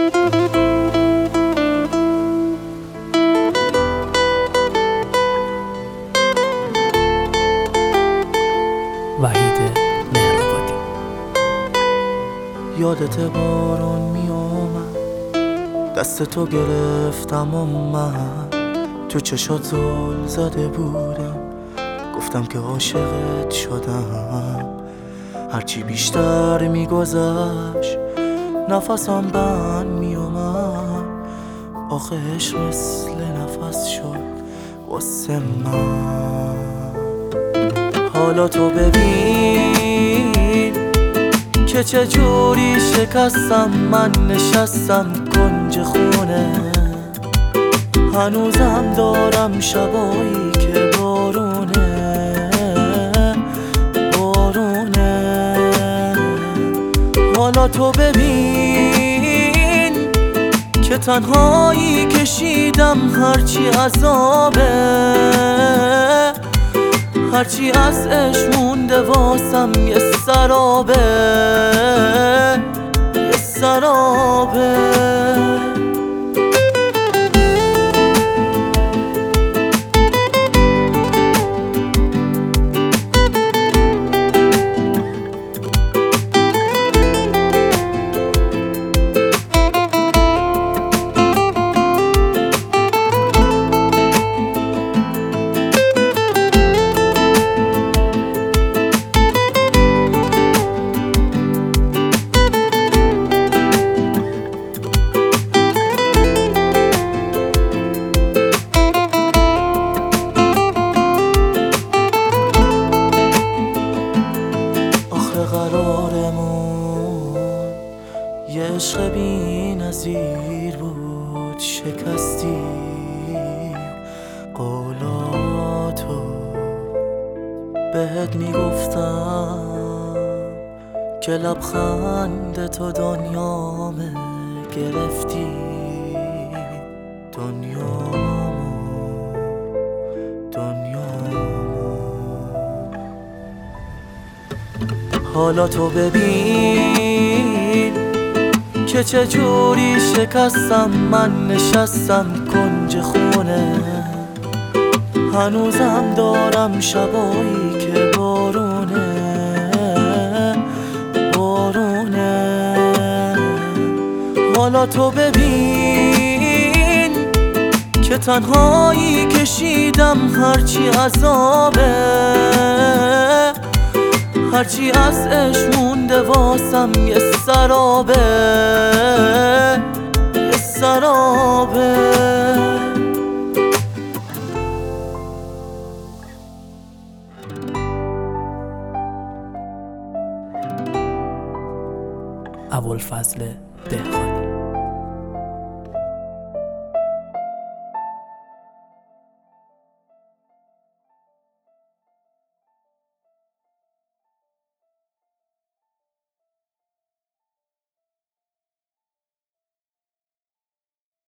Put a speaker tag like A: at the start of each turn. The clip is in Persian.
A: وحید مهرآبادی.
B: یادت بارون می اومد، دست تو گرفتم و من تو چشات زل زده بودم، گفتم که عاشقت شدم. هرچی بیشتر می گذشت نفسم بند می اومد، آخه عشق مثل نفس شد واسه من. حالا تو ببین که چجوری شکستم، من نشستم کنج خونه، هنوزم دارم شبایی که بارونه بارونه. حالا تو ببین که تنهایی کشیدم، هرچی عذابه، هرچی از عشق مونده واسم یه سرابه یه سرابه. قرارمون یه عشق بی نظیر بود، شکستیم قولاتو. بهت میگفتم که لبخند تو دنیامه، گرفتی دنیامو. حالا تو ببین که چجوری شکستم، من نشستم کنج خونه، هنوزم دارم شبایی که بارونه بارونه. حالا تو ببین که تنهایی کشیدم، هرچی عذابه، هرچی از عشق مونده واسم یه سرابه یه سرابه.
A: ابوالفضل دهقانی.